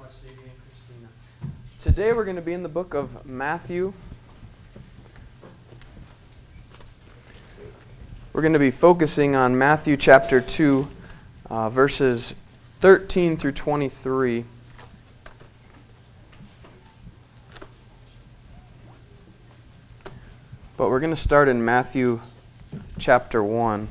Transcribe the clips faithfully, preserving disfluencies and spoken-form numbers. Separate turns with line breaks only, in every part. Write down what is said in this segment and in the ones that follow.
much, Davey and Christina. Today we're going to be in the book of Matthew. We're going to be focusing on Matthew chapter two, uh, verses thirteen through twenty-three. But we're going to start in Matthew chapter one.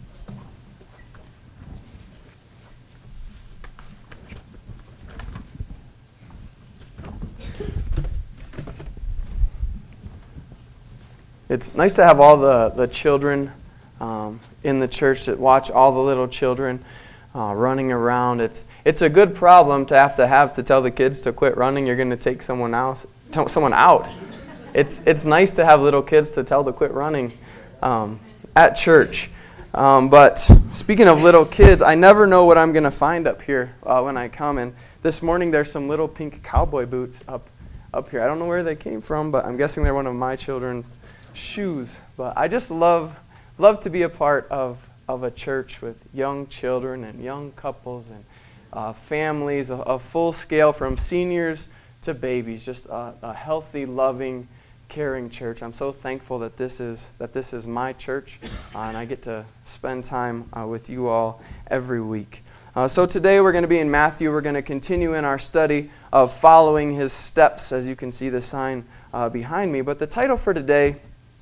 It's nice to have all the, the children um, in the church that watch all the little children uh, running around. It's it's a good problem to have to have to tell the kids to quit running. You're going to take someone else, someone out. It's it's nice to have little kids to tell to quit running um, at church. Um, but speaking of little kids, I never know what I'm going to find up here uh, when I come. And this morning there's some little pink cowboy boots up up here. I don't know where they came from, but I'm guessing they're one of my children's shoes. But I just love love to be a part of, of a church with young children and young couples and uh, families, a, a full scale from seniors to babies, just a, a healthy, loving, caring church. I'm so thankful that this is that this is my church, uh, and I get to spend time uh, with you all every week. Uh, so today we're going to be in Matthew. We're going to continue in our study of following his steps, as you can see the sign uh, behind me. But the title for today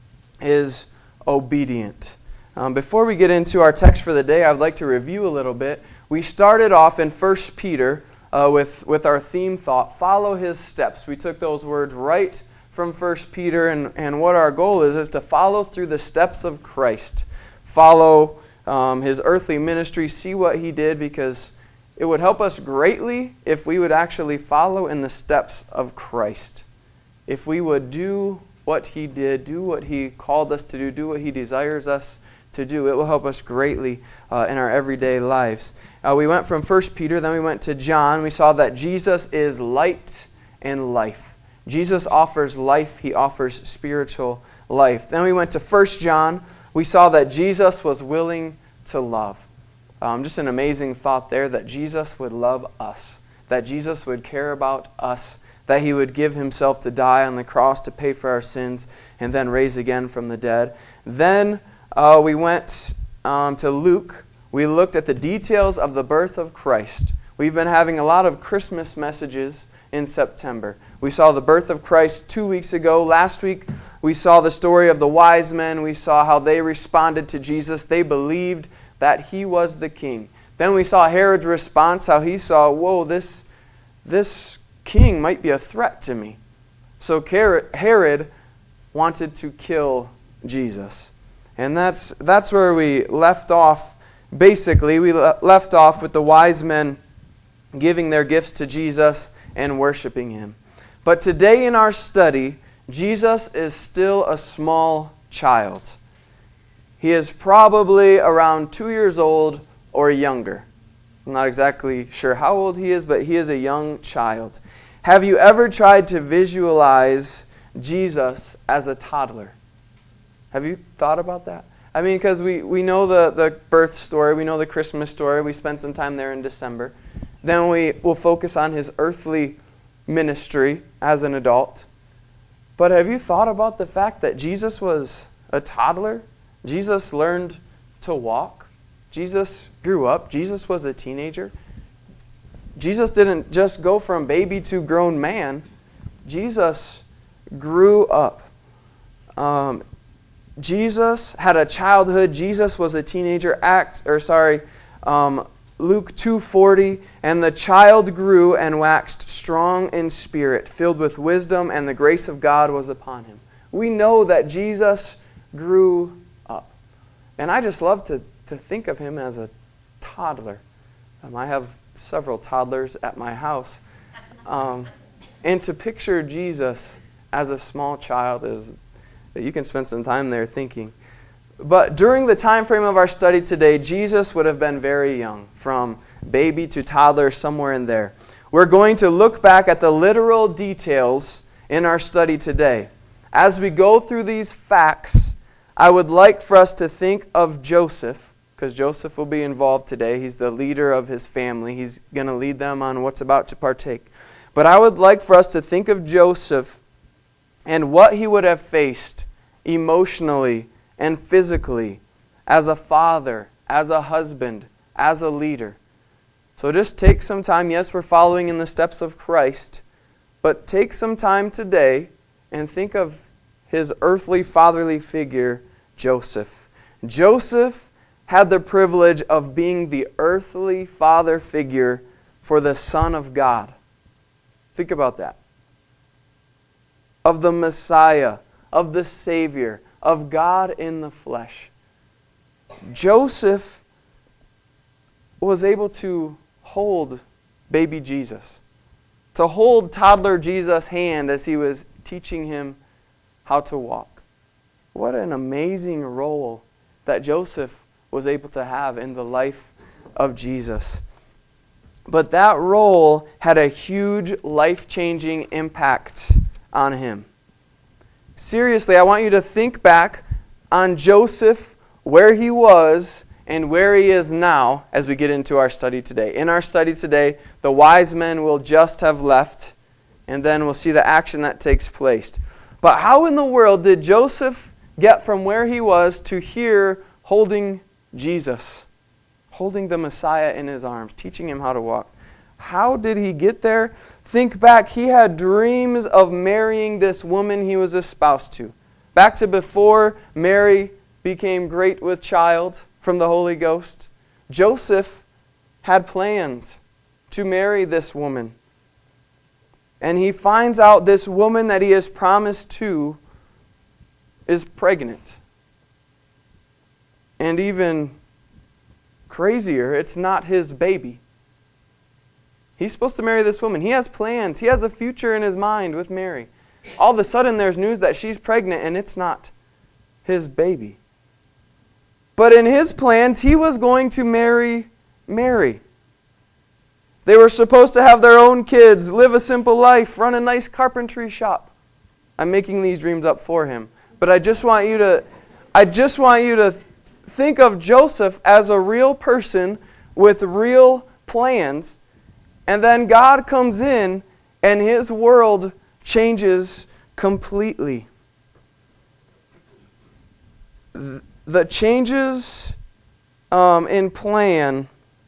is Obedient. Um, before we get into our text for the day, I would like to review a little bit. We started off in First Peter uh, with, with our theme thought, follow his steps. We took those words right from First Peter, and, and what our goal is, is to follow through the steps of Christ. Follow um, his earthly ministry, see what he did, because it would help us greatly if we would actually follow in the steps of Christ. If we would do what he did, do what he called us to do, do what he desires us to do, it will help us greatly uh, in our everyday lives. Uh, we went from First Peter, then we went to John. We saw that Jesus is light and life. Jesus offers life. He offers spiritual life. Then we went to First John. We saw that Jesus was willing to love. Um, just an amazing thought there, that Jesus would love us, that Jesus would care about us, that he would give himself to die on the cross to pay for our sins and then raise again from the dead. Then uh, we went um, to Luke. We looked at the details of the birth of Christ. We've been having a lot of Christmas messages in September. We saw the birth of Christ two weeks ago. Last week we saw the story of the wise men. We saw how they responded to Jesus. They believed that he was the king. Then we saw Herod's response, how he saw, whoa, this this king might be a threat to me. So Herod wanted to kill Jesus. And that's that's where we left off. Basically, we le- left off with the wise men giving their gifts to Jesus and worshiping him. But today in our study, Jesus is still a small child. He is probably around two years old or younger. I'm not exactly sure how old he is, but he is a young child. Have you ever tried to visualize Jesus as a toddler? Have you thought about that? I mean, because we, we know the, the birth story, we know the Christmas story, we spent some time there in December. Then we will focus on his earthly ministry as an adult. But have you thought about the fact that Jesus was a toddler? Jesus learned to walk. Jesus grew up. Jesus was a teenager. Jesus didn't just go from baby to grown man. Jesus grew up. Um, Jesus had a childhood. Jesus was a teenager. Act or sorry, um, Luke two forty, and the child grew and waxed strong in spirit, filled with wisdom, and the grace of God was upon him. We know that Jesus grew up. And I just love to, to think of him as a toddler. Um, I have several toddlers at my house. Um, and to picture Jesus as a small child is, you can spend some time there thinking. But during the time frame of our study today, Jesus would have been very young, from baby to toddler, somewhere in there. We're going to look back at the literal details in our study today. As we go through these facts, I would like for us to think of Joseph, because Joseph will be involved today. He's the leader of his family. He's going to lead them on what's about to partake. But I would like for us to think of Joseph and what he would have faced emotionally and physically as a father, as a husband, as a leader. So just take some time. Yes, we're following in the steps of Christ, but take some time today and think of his earthly fatherly figure, Joseph. Joseph had the privilege of being the earthly father figure for the Son of God. Think about that. Of the Messiah, of the Savior, of God in the flesh. Joseph was able to hold baby Jesus, to hold toddler Jesus' hand as he was teaching him how to walk. What an amazing role that Joseph was able to have in the life of Jesus. But that role had a huge life-changing impact on him. Seriously, I want you to think back on Joseph, where he was and where he is now as we get into our study today. In our study today, the wise men will just have left, and then we'll see the action that takes place. But how in the world did Joseph get from where he was to here holding Jesus, holding the Messiah in his arms, teaching him how to walk? How did he get there? Think back, he had dreams of marrying this woman he was espoused to. Back to before Mary became great with child from the Holy Ghost. Joseph had plans to marry this woman. And he finds out this woman that he has promised to is pregnant. And even crazier, it's not his baby. He's supposed to marry this woman. He has plans. He has a future in his mind with Mary. All of a sudden there's news that she's pregnant and it's not his baby. But in his plans, he was going to marry Mary. They were supposed to have their own kids, live a simple life, run a nice carpentry shop. I'm making these dreams up for him. But I just want you to I just want you to think of Joseph as a real person with real plans. And then God comes in and his world changes completely. The changes um, in plan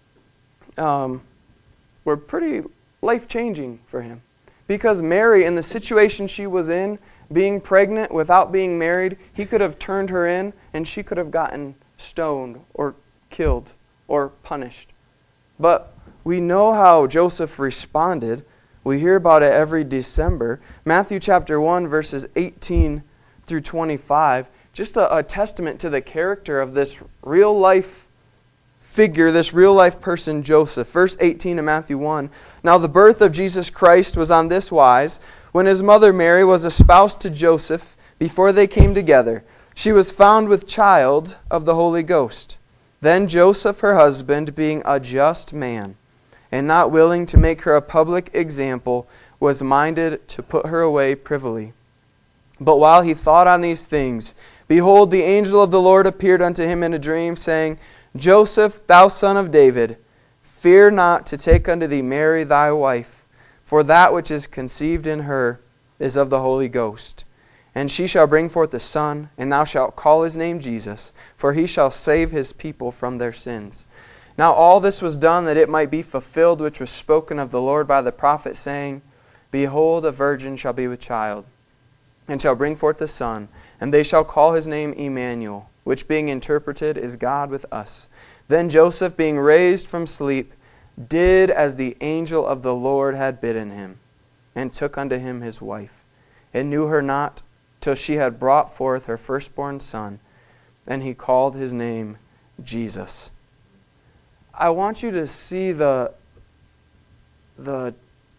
um, were pretty life-changing for him. Because Mary, in the situation she was in, being pregnant without being married, he could have turned her in and she could have gotten stoned or killed or punished. But we know how Joseph responded. We hear about it every December. Matthew chapter one, verses eighteen through twenty-five. Just a, a testament to the character of this real-life figure, this real-life person, Joseph. Verse eighteen of Matthew one. Now the birth of Jesus Christ was on this wise. When his mother Mary was espoused to Joseph, before they came together, she was found with child of the Holy Ghost. Then Joseph, her husband, being a just man, and not willing to make her a public example, was minded to put her away privily. But while he thought on these things, behold, the angel of the Lord appeared unto him in a dream, saying, Joseph, thou son of David, fear not to take unto thee Mary thy wife, for that which is conceived in her is of the Holy Ghost. And she shall bring forth a son, and thou shalt call his name Jesus, for he shall save his people from their sins. Now all this was done that it might be fulfilled which was spoken of the Lord by the prophet, saying, Behold, a virgin shall be with child, and shall bring forth a son, and they shall call his name Emmanuel, which being interpreted is God with us. Then Joseph, being raised from sleep, did as the angel of the Lord had bidden him, and took unto him his wife, and knew her not till she had brought forth her firstborn son, and he called his name Jesus. I want you to see the, the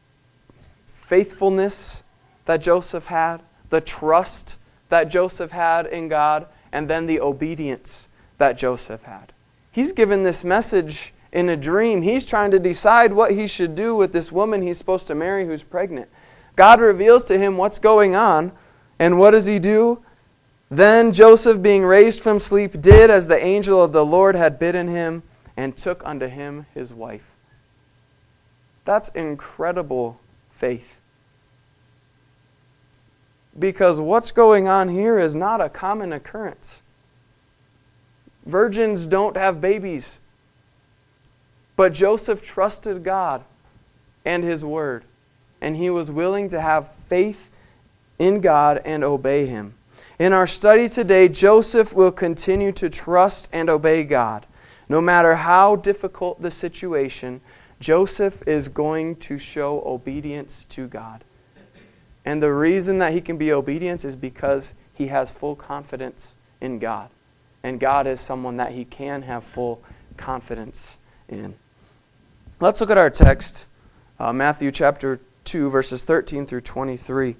faithfulness that Joseph had, the trust that Joseph had in God, and then the obedience that Joseph had. He's given this message in a dream. He's trying to decide what he should do with this woman he's supposed to marry who's pregnant. God reveals to him what's going on, and what does he do? Then Joseph, being raised from sleep, did as the angel of the Lord had bidden him, and took unto him his wife. That's incredible faith. Because what's going on here is not a common occurrence. Virgins don't have babies. But Joseph trusted God and His Word. And he was willing to have faith in God and obey Him. In our study today, Joseph will continue to trust and obey God. No matter how difficult the situation, Joseph is going to show obedience to God. And the reason that he can be obedient is because he has full confidence in God. And God is someone that he can have full confidence in. Let's look at our text, uh, Matthew chapter two, verses thirteen through twenty-three.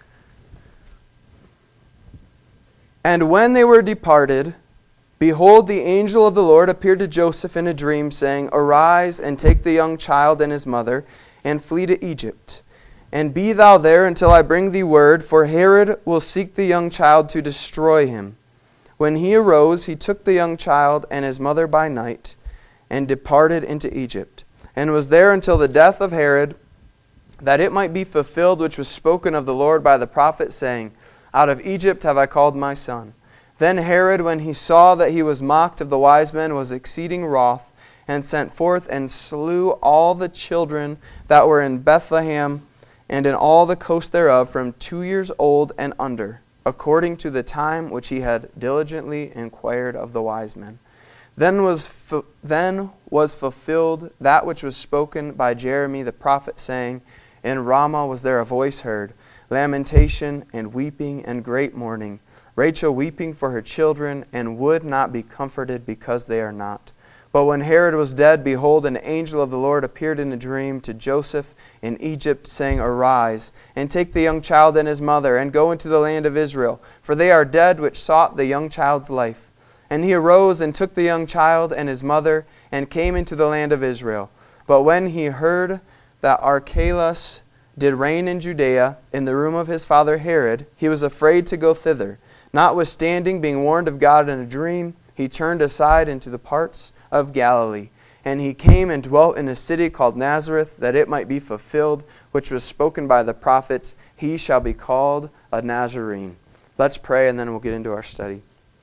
And when they were departed, behold, the angel of the Lord appeared to Joseph in a dream, saying, Arise, and take the young child and his mother, and flee to Egypt. And be thou there until I bring thee word, for Herod will seek the young child to destroy him. When he arose, he took the young child and his mother by night, and departed into Egypt, and was there until the death of Herod, that it might be fulfilled which was spoken of the Lord by the prophet, saying, Out of Egypt have I called my son. Then Herod, when he saw that he was mocked of the wise men, was exceeding wroth, and sent forth and slew all the children that were in Bethlehem, and in all the coast thereof, from two years old and under, according to the time which he had diligently inquired of the wise men. Then was fu- then was fulfilled that which was spoken by Jeremy the prophet, saying, In Ramah was there a voice heard, lamentation and weeping and great mourning, Rachel weeping for her children, and would not be comforted because they are not. But when Herod was dead, behold, an angel of the Lord appeared in a dream to Joseph in Egypt, saying, Arise, and take the young child and his mother, and go into the land of Israel, for they are dead which sought the young child's life. And he arose and took the young child and his mother, and came into the land of Israel. But when he heard that Archelaus did reign in Judea, in the room of his father Herod, he was afraid to go thither. Notwithstanding, being warned of God in a dream, he turned aside into the parts of Galilee. And he came and dwelt in a city called Nazareth, that it might be fulfilled, which was spoken by the prophets, He shall be called a Nazarene. Let's pray, and then we'll get into our study.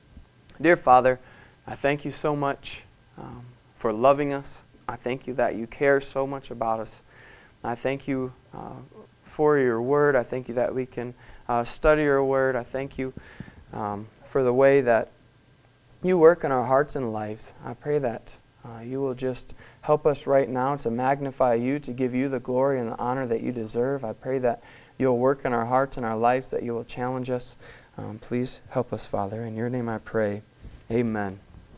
Dear Father, I thank you so much um, for loving us. I thank you that you care so much about us. I thank you uh, for your word. I thank you that we can uh, study your word. I thank you um, for the way that you work in our hearts and lives. I pray that uh, you will just help us right now to magnify you, to give you the glory and the honor that you deserve. I pray that you'll work in our hearts and our lives, that you will challenge us. Um, please help us, Father. In your name I pray. Amen.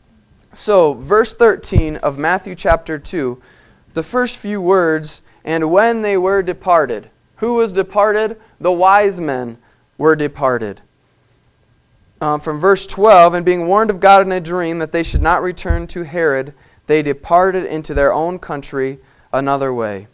So, verse thirteen of Matthew chapter two, the first few words, and when they were departed. Who was departed? The wise men were departed. Um, from verse twelve, and being warned of God in a dream that they should not return to Herod, they departed into their own country another way.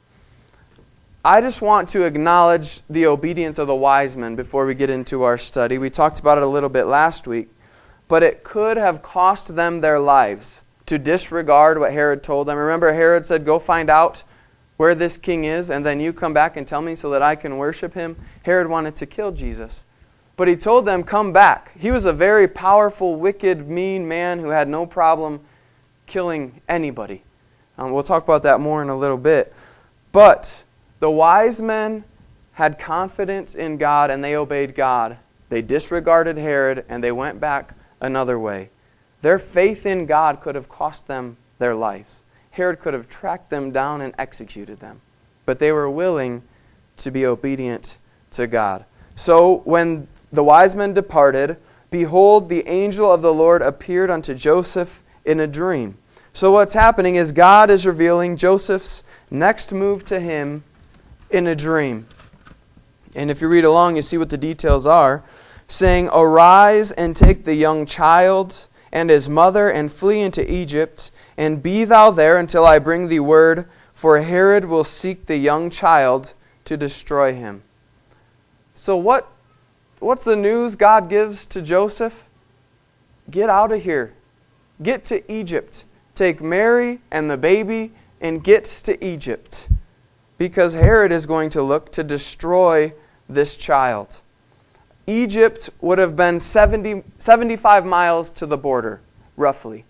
I just want to acknowledge the obedience of the wise men before we get into our study. We talked about it a little bit last week, but it could have cost them their lives to disregard what Herod told them. Remember, Herod said, Go find out where this king is, and then you come back and tell me so that I can worship him. Herod wanted to kill Jesus. But he told them, come back. He was a very powerful, wicked, mean man who had no problem killing anybody. Um, we'll talk about that more in a little bit. But the wise men had confidence in God and they obeyed God. They disregarded Herod and they went back another way. Their faith in God could have cost them their lives. Herod could have tracked them down and executed them. But they were willing to be obedient to God. So when the wise men departed, behold, the angel of the Lord appeared unto Joseph in a dream. So what's happening is God is revealing Joseph's next move to him in a dream. And if you read along, you see what the details are. Saying, Arise and take the young child and his mother and flee into Egypt, and be thou there until I bring thee word, for Herod will seek the young child to destroy him. So what what's the news God gives to Joseph? Get out of here. Get to Egypt. Take Mary and the baby and get to Egypt. Because Herod is going to look to destroy this child. Egypt would have been seventy, seventy-five miles to the border, roughly.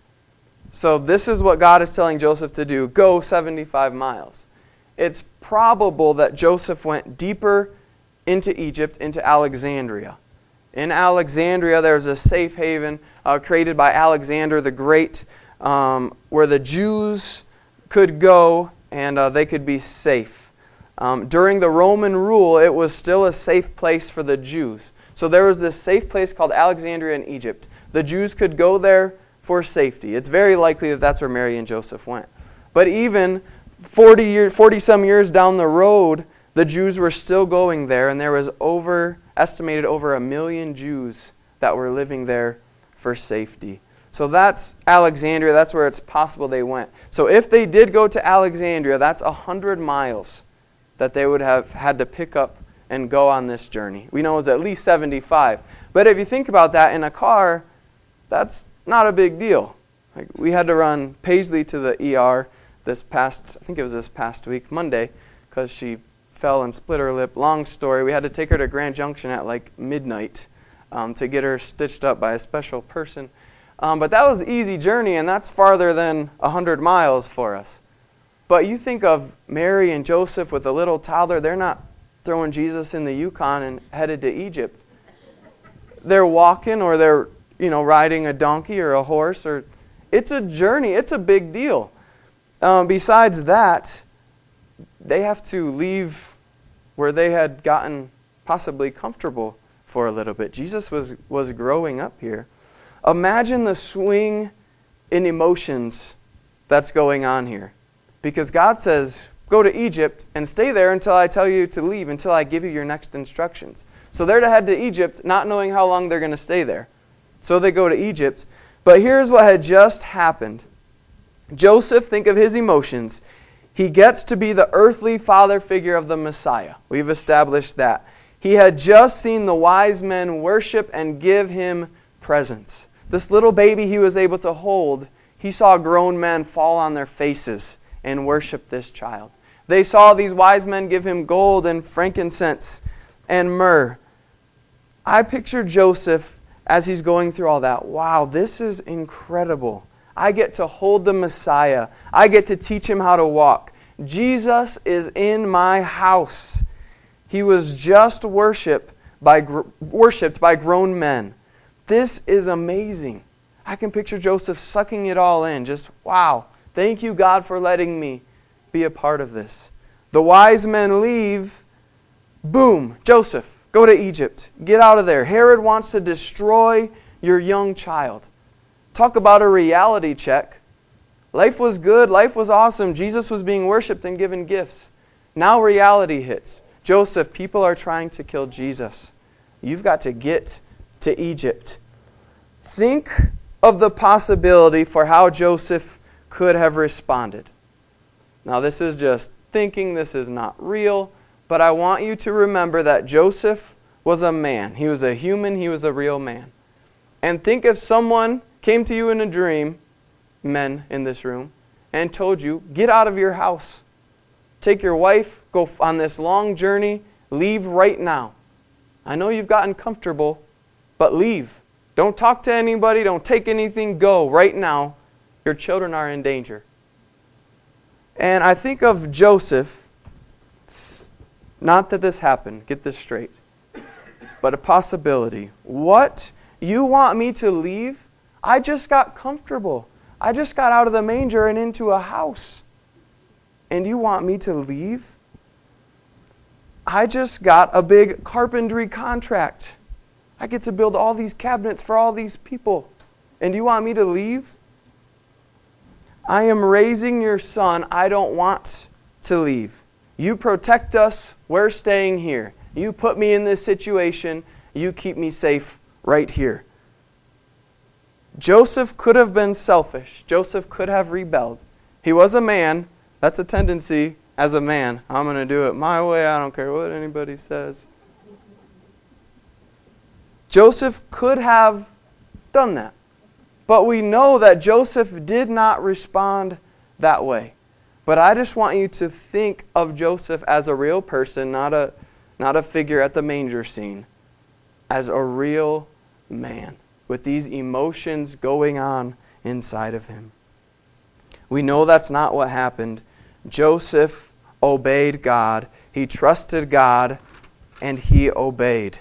So this is what God is telling Joseph to do. Go seventy-five miles. It's probable that Joseph went deeper into Egypt, into Alexandria. In Alexandria, there's a safe haven uh, created by Alexander the Great, um, where the Jews could go and uh, they could be safe. Um, during the Roman rule, it was still a safe place for the Jews. So there was this safe place called Alexandria in Egypt. The Jews could go there for safety. It's very likely that that's where Mary and Joseph went. But even forty years, forty some years down the road, the Jews were still going there, and there was over estimated over a million Jews that were living there for safety. So that's Alexandria. That's where it's possible they went. So if they did go to Alexandria, that's a hundred miles that they would have had to pick up and go on this journey. We know it was at least seventy-five. But if you think about that in a car, that's not a big deal. Like, we had to run Paisley to the E R this past, I think it was this past week, Monday, because she fell and split her lip. Long story. We had to take her to Grand Junction at like midnight um, to get her stitched up by a special person. Um, but that was an easy journey, and that's farther than one hundred miles for us. But you think of Mary and Joseph with a little toddler, they're not throwing Jesus in the Yukon and headed to Egypt. They're walking, or they're, you know, riding a donkey or a horse, or it's a journey. It's a big deal. Um, besides that, they have to leave where they had gotten possibly comfortable for a little bit. Jesus was, was growing up here. Imagine the swing in emotions that's going on here. Because God says, go to Egypt and stay there until I tell you to leave, until I give you your next instructions. So they're to head to Egypt, not knowing how long they're going to stay there. So they go to Egypt. But here's what had just happened. Joseph, think of his emotions. He gets to be the earthly father figure of the Messiah. We've established that. He had just seen the wise men worship and give him presents. This little baby he was able to hold, he saw grown men fall on their faces and worship this child. They saw these wise men give him gold and frankincense and myrrh. I picture Joseph as he's going through all that. Wow, this is incredible. I get to hold the Messiah. I get to teach him how to walk. Jesus is in my house. He was just worship by, worshipped by grown men. This is amazing. I can picture Joseph sucking it all in. Just, wow, thank you, God, for letting me be a part of this. The wise men leave. Boom, Joseph, go to Egypt. Get out of there. Herod wants to destroy your young child. Talk about a reality check. Life was good. Life was awesome. Jesus was being worshipped and given gifts. Now reality hits. Joseph, people are trying to kill Jesus. You've got to get to Egypt. Think of the possibility for how Joseph could have responded. Now this is just thinking. This is not real. But I want you to remember that Joseph was a man. He was a human. He was a real man. And think if someone came to you in a dream, men in this room, and told you, get out of your house. Take your wife, go on this long journey, leave right now. I know you've gotten comfortable, but leave. Don't talk to anybody, don't take anything, go right now. Your children are in danger. And I think of Joseph, not that this happened, get this straight, but a possibility. What? You want me to leave? I just got comfortable. I just got out of the manger and into a house. And you want me to leave? I just got a big carpentry contract. I get to build all these cabinets for all these people. And you want me to leave? I am raising your son. I don't want to leave. You protect us. We're staying here. You put me in this situation. You keep me safe right here. Joseph could have been selfish. Joseph could have rebelled. He was a man. That's a tendency as a man. I'm going to do it my way. I don't care what anybody says. Joseph could have done that. But we know that Joseph did not respond that way. But I just want you to think of Joseph as a real person, not a, not a figure at the manger scene, as a real man with these emotions going on inside of him. We know that's not what happened. Joseph obeyed God. He trusted God, and he obeyed.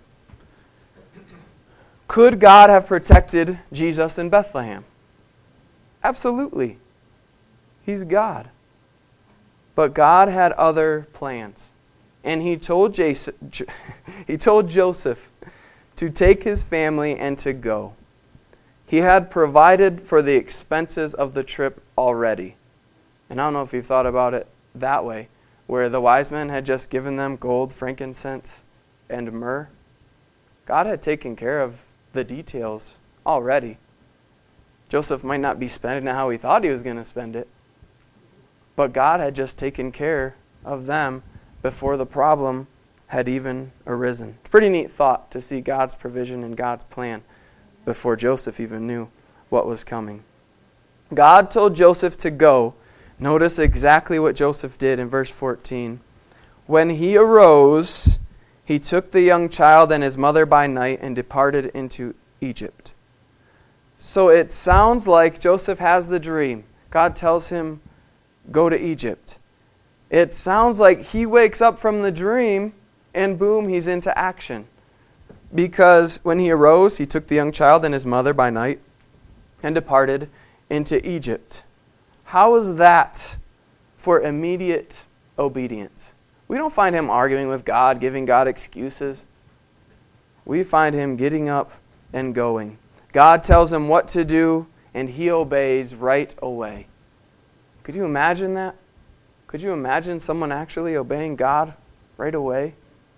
Could God have protected Jesus in Bethlehem? Absolutely. He's God. But God had other plans. And he told Jason, he told Joseph to take his family and to go. He had provided for the expenses of the trip already. And I don't know if you thought about it that way, where the wise men had just given them gold, frankincense, and myrrh. God had taken care of the details already. Joseph might not be spending it how he thought he was going to spend it, but God had just taken care of them before the problem had even arisen. It's a pretty neat thought to see God's provision and God's plan before Joseph even knew what was coming. God told Joseph to go. Notice exactly what Joseph did in verse fourteen. When he arose, he took the young child and his mother by night and departed into Egypt. So it sounds like Joseph has the dream. God tells him, go to Egypt. It sounds like he wakes up from the dream and boom, he's into action. Because when he arose, he took the young child and his mother by night and departed into Egypt. How is that for immediate obedience? We don't find him arguing with God, giving God excuses. We find him getting up and going. God tells him what to do, and he obeys right away. Could you imagine that? Could you imagine someone actually obeying God right away?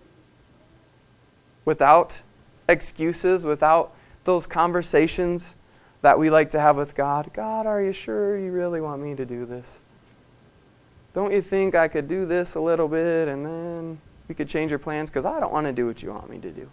Without excuses, without those conversations that we like to have with God. God, are you sure you really want me to do this? Don't you think I could do this a little bit and then we could change your plans? Because I don't want to do what you want me to do.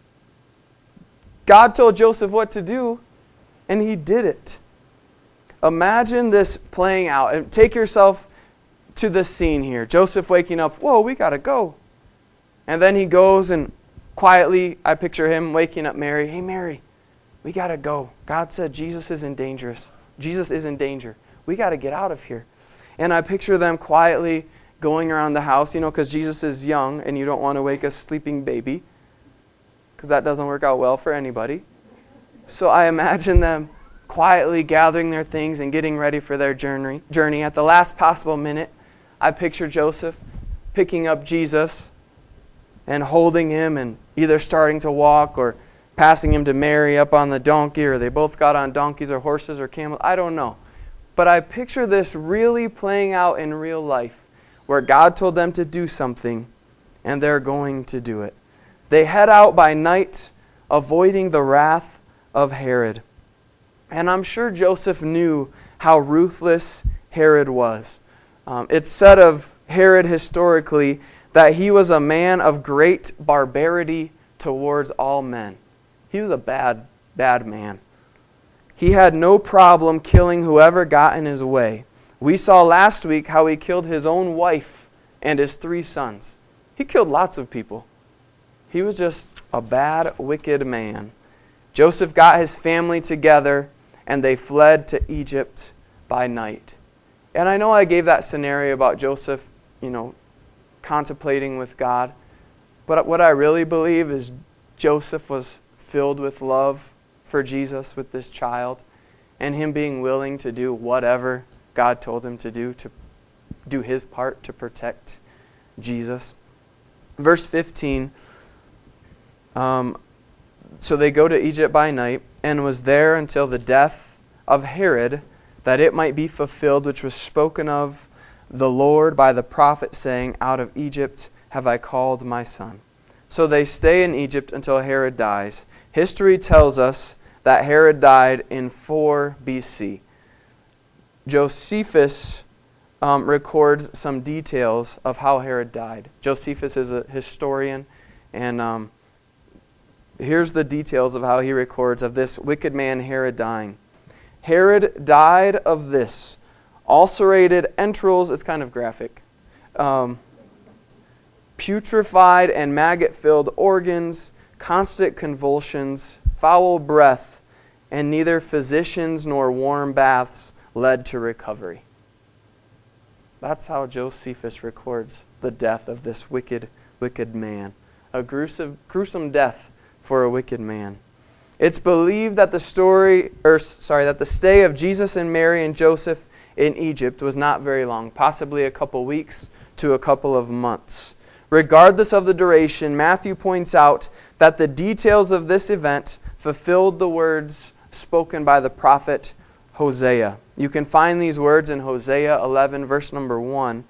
God told Joseph what to do, and he did it. Imagine this playing out. And take yourself to the scene here. Joseph waking up, whoa, we got to go. And then he goes and quietly, I picture him waking up Mary. Hey, Mary, we got to go. God said Jesus is in dangerous. Jesus is in danger. We got to get out of here. And I picture them quietly going around the house, you know, because Jesus is young and you don't want to wake a sleeping baby, because that doesn't work out well for anybody. So I imagine them quietly gathering their things and getting ready for their journey. Journey at the last possible minute, I picture Joseph picking up Jesus and holding him and either starting to walk or passing him to Mary up on the donkey, or they both got on donkeys or horses or camels. I don't know. But I picture this really playing out in real life, where God told them to do something and they're going to do it. They head out by night, avoiding the wrath of Herod. And I'm sure Joseph knew how ruthless Herod was. Um, it's said of Herod historically that he was a man of great barbarity towards all men. He was a bad, bad man. He had no problem killing whoever got in his way. We saw last week how he killed his own wife and his three sons. He killed lots of people. He was just a bad, wicked man. Joseph got his family together and they fled to Egypt by night. And I know I gave that scenario about Joseph, you know, contemplating with God. But what I really believe is Joseph was filled with love for Jesus with this child, and him being willing to do whatever God told him to do, to do his part to protect Jesus. Verse fifteen, um, so they go to Egypt by night, and was there until the death of Herod, that it might be fulfilled which was spoken of the Lord by the prophet, saying, out of Egypt have I called my son. So they stay in Egypt until Herod dies. History tells us that Herod died in four B C. Josephus um, records some details of how Herod died. Josephus is a historian, and um, here's the details of how he records of this wicked man Herod dying. Herod died of this: ulcerated entrails, it's kind of graphic, um, putrefied and maggot-filled organs, constant convulsions, foul breath, and neither physicians nor warm baths led to recovery. That's how Josephus records the death of this wicked, wicked man. A gruesome, gruesome death for a wicked man. It's believed that the story, or sorry, that the stay of Jesus and Mary and Joseph in Egypt was not very long, possibly a couple weeks to a couple of months. Regardless of the duration, Matthew points out that the details of this event fulfilled the words spoken by the prophet Hosea. You can find these words in Hosea eleven, verse number one.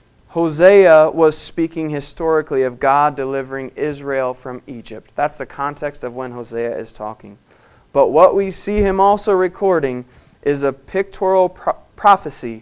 Hosea was speaking historically of God delivering Israel from Egypt. That's the context of when Hosea is talking. But what we see him also recording is a pictorial pro- prophecy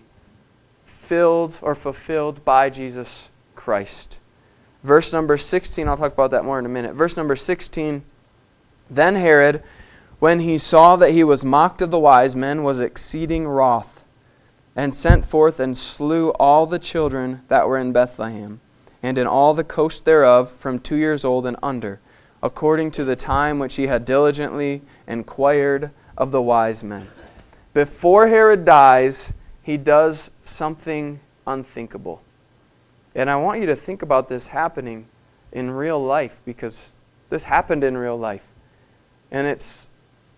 filled or fulfilled by Jesus Christ. Verse number sixteen, I'll talk about that more in a minute. Verse number sixteen, then Herod, when he saw that he was mocked of the wise men, was exceeding wroth, and sent forth and slew all the children that were in Bethlehem, and in all the coast thereof, from two years old and under, according to the time which he had diligently inquired of the wise men. Before Herod dies, he does something unthinkable. And I want you to think about this happening in real life, because this happened in real life. And it's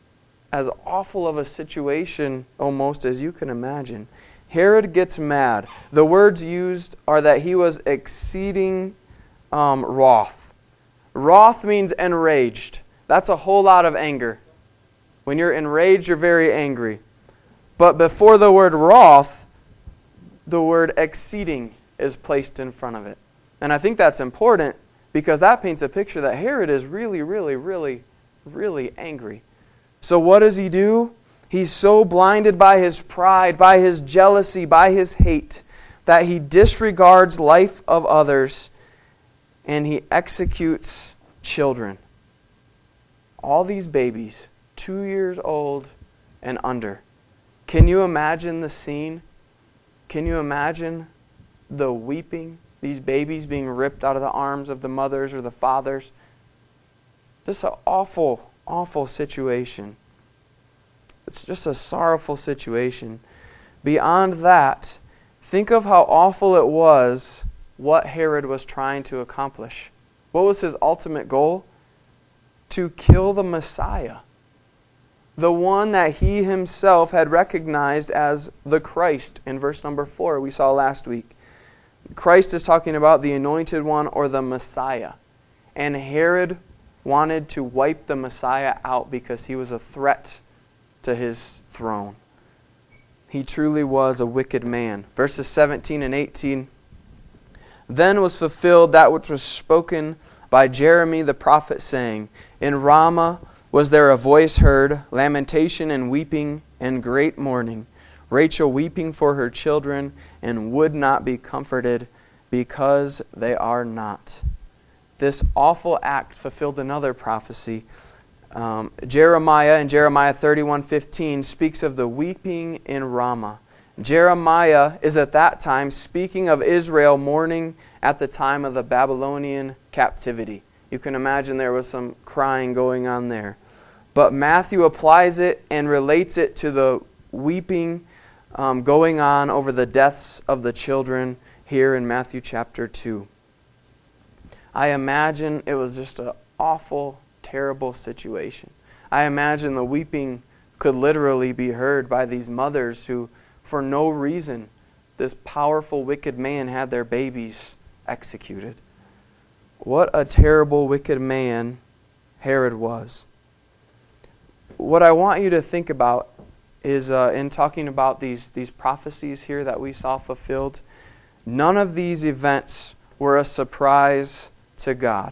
as awful of a situation almost as you can imagine. Herod gets mad. The words used are that he was exceeding um, wroth. Wroth means enraged. That's a whole lot of anger. When you're enraged, you're very angry. But before the word wroth, the word exceeding is placed in front of it. And I think that's important because that paints a picture that Herod is really, really, really, really angry. So what does he do? He's so blinded by his pride, by his jealousy, by his hate, that he disregards life of others and he executes children. All these babies, two years old and under. Can you imagine the scene? Can you imagine the weeping? These babies being ripped out of the arms of the mothers or the fathers. This is an awful, awful situation. It's just a sorrowful situation. Beyond that, think of how awful it was what Herod was trying to accomplish. What was his ultimate goal? To kill the Messiah. The one that he himself had recognized as the Christ in verse number four we saw last week. Christ is talking about the anointed one or the Messiah. And Herod wanted to wipe the Messiah out because he was a threat to his throne. He truly was a wicked man. Verses seventeen and eighteen. Then was fulfilled that which was spoken by Jeremy the prophet, saying, in Ramah was there a voice heard, lamentation and weeping and great mourning, Rachel weeping for her children, and would not be comforted, because they are not. This awful act fulfilled another prophecy. Um, Jeremiah in Jeremiah thirty-one fifteen speaks of the weeping in Ramah. Jeremiah is at that time speaking of Israel mourning at the time of the Babylonian captivity. You can imagine there was some crying going on there. But Matthew applies it and relates it to the weeping um, going on over the deaths of the children here in Matthew chapter two. I imagine it was just an awful, terrible situation. I imagine the weeping could literally be heard by these mothers who, for no reason, this powerful, wicked man had their babies executed. What a terrible, wicked man Herod was. What I want you to think about is, uh, in talking about these, these prophecies here that we saw fulfilled, none of these events were a surprise to God.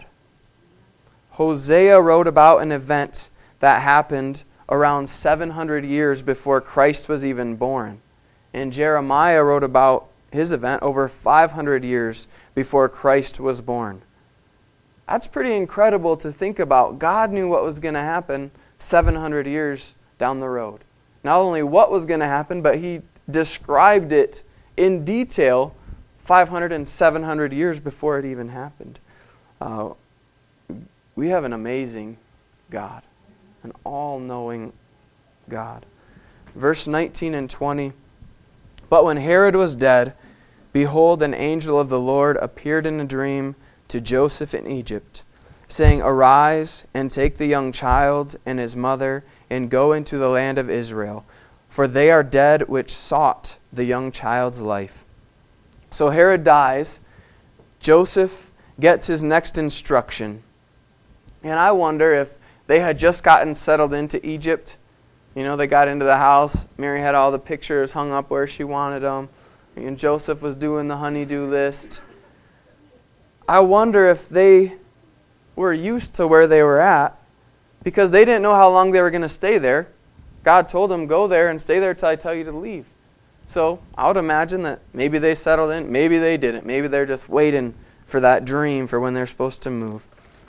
Hosea wrote about an event that happened around seven hundred years before Christ was even born. And Jeremiah wrote about his event over five hundred years before Christ was born. That's pretty incredible to think about. God knew what was going to happen seven hundred years down the road. Not only what was going to happen, but He described it in detail five hundred and seven hundred years before it even happened. Uh, we have an amazing God, an all-knowing God. Verse nineteen and twenty, "But when Herod was dead, behold, an angel of the Lord appeared in a dream to Joseph in Egypt, saying, Arise, and take the young child and his mother, and go into the land of Israel, for they are dead which sought the young child's life." So Herod dies. Joseph gets his next instruction. And I wonder if they had just gotten settled into Egypt. You know, they got into the house. Mary had all the pictures hung up where she wanted them. And Joseph was doing the honey-do list. I wonder if they were used to where they were at, because they didn't know how long they were going to stay there. God told them, go there and stay there till I tell you to leave. So I would imagine that maybe they settled in, maybe they didn't. Maybe they're just waiting for that dream for when they're supposed to move.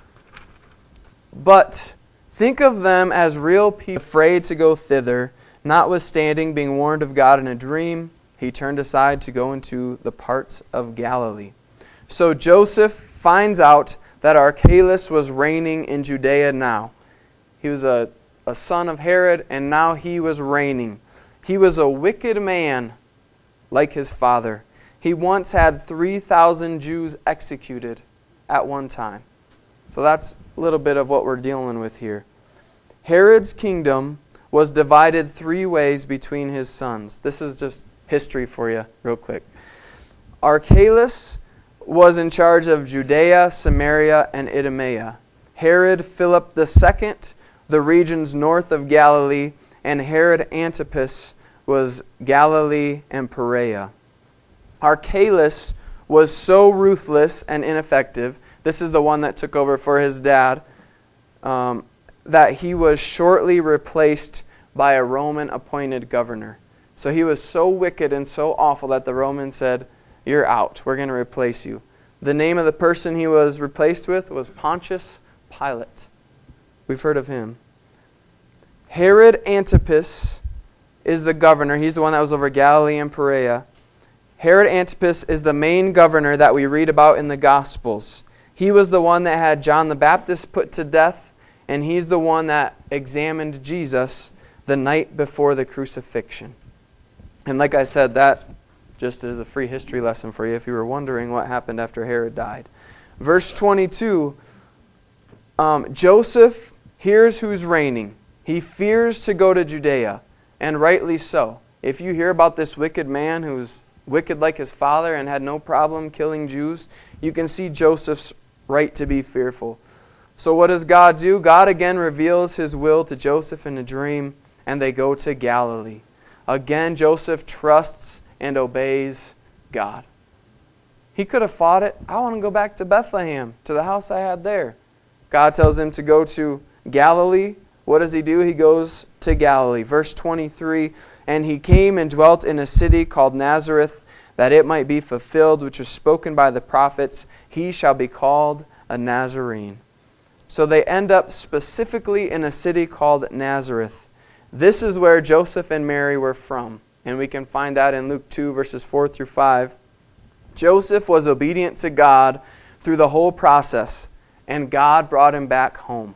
But think of them as real people, afraid to go thither, notwithstanding being warned of God in a dream, He turned aside to go into the parts of Galilee. So Joseph finds out that Archelaus was reigning in Judea now. He was a, a son of Herod, and now he was reigning. He was a wicked man like his father. He once had three thousand Jews executed at one time. So that's a little bit of what we're dealing with here. Herod's kingdom was divided three ways between his sons. This is just history for you real quick. Archelaus was in charge of Judea, Samaria, and Idumea. Herod Philip the Second, the regions north of Galilee, and Herod Antipas was Galilee and Perea. Archelaus was so ruthless and ineffective, this is the one that took over for his dad, um, that he was shortly replaced by a Roman-appointed governor. So he was so wicked and so awful that the Romans said, you're out, we're going to replace you. The name of the person he was replaced with was Pontius Pilate. We've heard of him. Herod Antipas is the governor. He's the one that was over Galilee and Perea. Herod Antipas is the main governor that we read about in the Gospels. He was the one that had John the Baptist put to death, and he's the one that examined Jesus the night before the crucifixion. And like I said, that just is a free history lesson for you if you were wondering what happened after Herod died. Verse twenty-two, um, Joseph hears who's reigning. He fears to go to Judea, and rightly so. If you hear about this wicked man who's wicked like his father and had no problem killing Jews, you can see Joseph's right to be fearful. So what does God do? God again reveals His will to Joseph in a dream, and they go to Galilee. Again, Joseph trusts and obeys God. He could have fought it. I want to go back to Bethlehem, to the house I had there. God tells him to go to Galilee. What does he do? He goes to Galilee. Verse twenty-three, and he came and dwelt in a city called Nazareth, that it might be fulfilled, which was spoken by the prophets, he shall be called a Nazarene. So they end up specifically in a city called Nazareth. This is where Joseph and Mary were from. And we can find that in Luke two, verses four through five. Joseph was obedient to God through the whole process, and God brought him back home.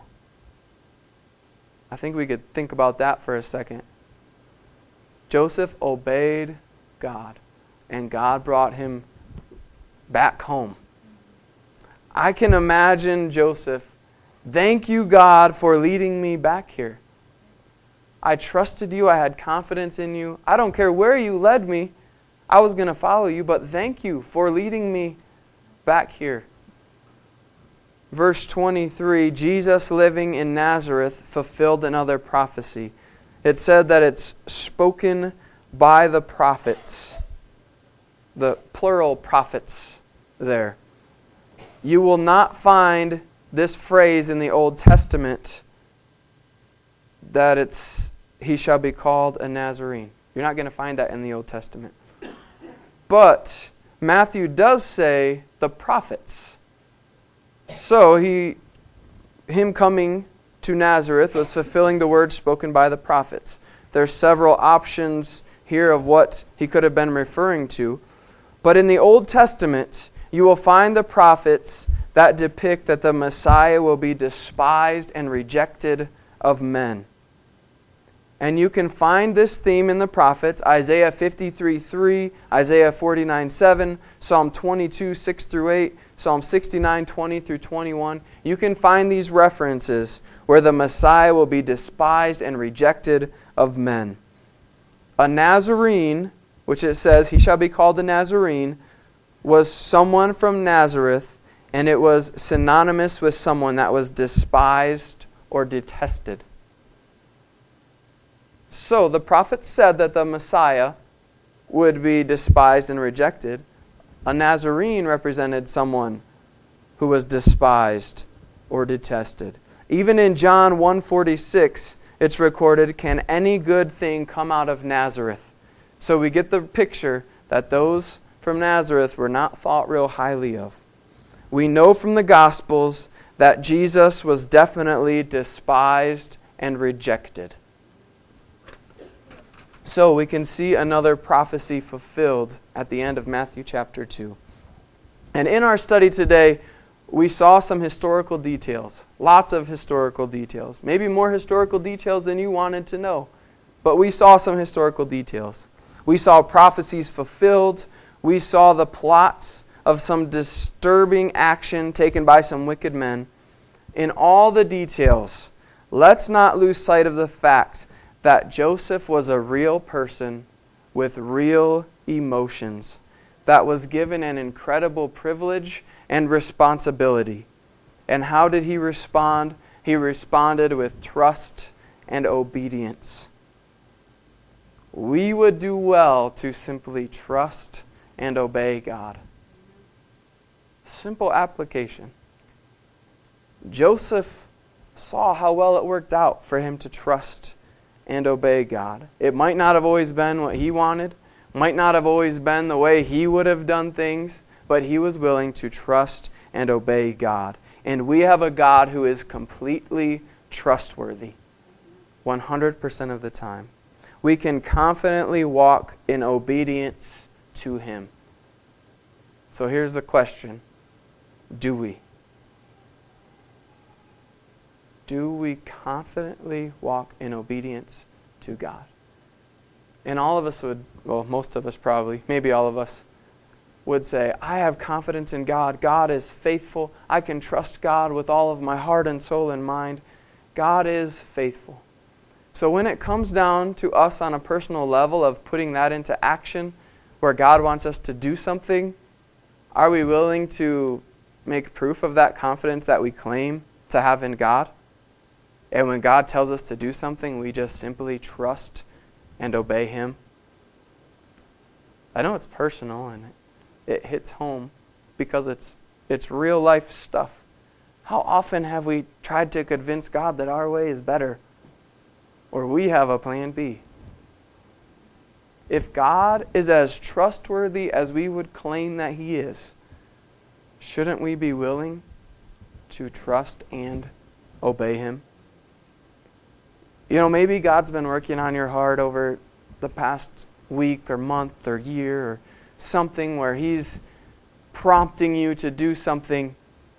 I think we could think about that for a second. Joseph obeyed God, and God brought him back home. I can imagine Joseph, thank you, God, for leading me back here. I trusted you. I had confidence in you. I don't care where you led me. I was going to follow you, but thank you for leading me back here. Verse twenty-three, Jesus living in Nazareth fulfilled another prophecy. It said that it's spoken by the prophets. The plural prophets there. You will not find this phrase in the Old Testament that it's he shall be called a Nazarene. You're not going to find that in the Old Testament. But Matthew does say the prophets. So he, him coming to Nazareth was fulfilling the words spoken by the prophets. There's several options here of what he could have been referring to. But in the Old Testament, you will find the prophets that depict that the Messiah will be despised and rejected of men. And you can find this theme in the prophets, Isaiah fifty-three three, Isaiah forty-nine seven, Psalm twenty-two six through eight, Psalm sixty-nine twenty through twenty-one. You can find these references where the Messiah will be despised and rejected of men. A Nazarene, which it says, he shall be called a Nazarene, was someone from Nazareth, and it was synonymous with someone that was despised or detested. So the prophet said that the Messiah would be despised and rejected. A Nazarene represented someone who was despised or detested. Even in John one forty-six, it's recorded, "Can any good thing come out of Nazareth?" So we get the picture that those from Nazareth were not thought real highly of. We know from the Gospels that Jesus was definitely despised and rejected. So we can see another prophecy fulfilled at the end of Matthew chapter two. And in our study today, we saw some historical details. Lots of historical details. Maybe more historical details than you wanted to know. But we saw some historical details. We saw prophecies fulfilled. We saw the plots of some disturbing action taken by some wicked men. In all the details, let's not lose sight of the fact that Joseph was a real person with real emotions that was given an incredible privilege and responsibility. And how did he respond? He responded with trust and obedience. We would do well to simply trust and obey God. Simple application. Joseph saw how well it worked out for him to trust and obey God. It might not have always been what he wanted, might not have always been the way he would have done things, but he was willing to trust and obey God. And we have a God who is completely trustworthy, one hundred percent of the time. We can confidently walk in obedience to Him. So here's the question. Do we? Do we confidently walk in obedience to God? And all of us would, well, most of us probably, maybe all of us, would say, I have confidence in God. God is faithful. I can trust God with all of my heart and soul and mind. God is faithful. So when it comes down to us on a personal level of putting that into action, where God wants us to do something, are we willing to make proof of that confidence that we claim to have in God? And when God tells us to do something, we just simply trust and obey Him? I know it's personal and it hits home because it's it's real life stuff. How often have we tried to convince God that our way is better, or we have a plan B? If God is as trustworthy as we would claim that He is, shouldn't we be willing to trust and obey Him? You know, maybe God's been working on your heart over the past week or month or year or something where He's prompting you to do something.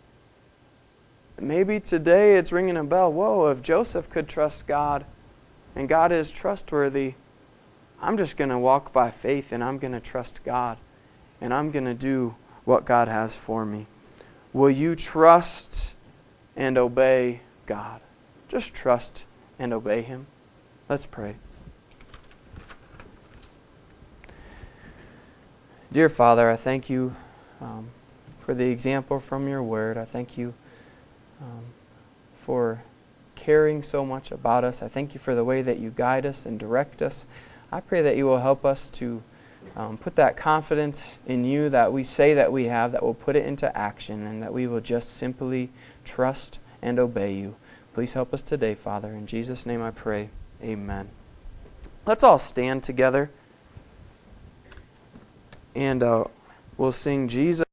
Maybe today it's ringing a bell. Whoa, if Joseph could trust God and God is trustworthy, I'm just going to walk by faith and I'm going to trust God and I'm going to do what God has for me. Will you trust and obey God? Just trust and obey Him. Let's pray. Dear Father, I thank You um, for the example from Your Word. I thank You um, for caring so much about us. I thank You for the way that You guide us and direct us. I pray that You will help us to um, put that confidence in You that we say that we have, that we'll put it into action, and that we will just simply trust and obey You. Please help us today, Father. In Jesus' name I pray. Amen. Let's all stand together and uh, we'll sing Jesus.